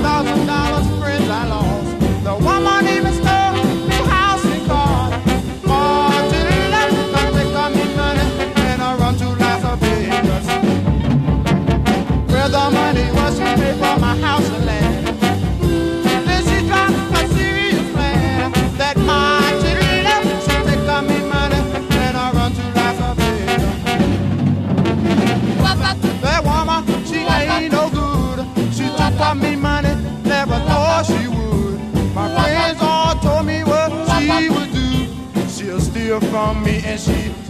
$1,000 friends I lost. The woman even stole me house and car. More to the left, cause they got me money, and I run to Las Vegas. Where the money was, she paid for my house and land. Then she dropped a serious plan. That my to the left, she take got me money, and I run to Las Vegas. That woman, she ain't no good. She took from me money, never thought she would. My friends all told me what she would do. She'll steal from me and she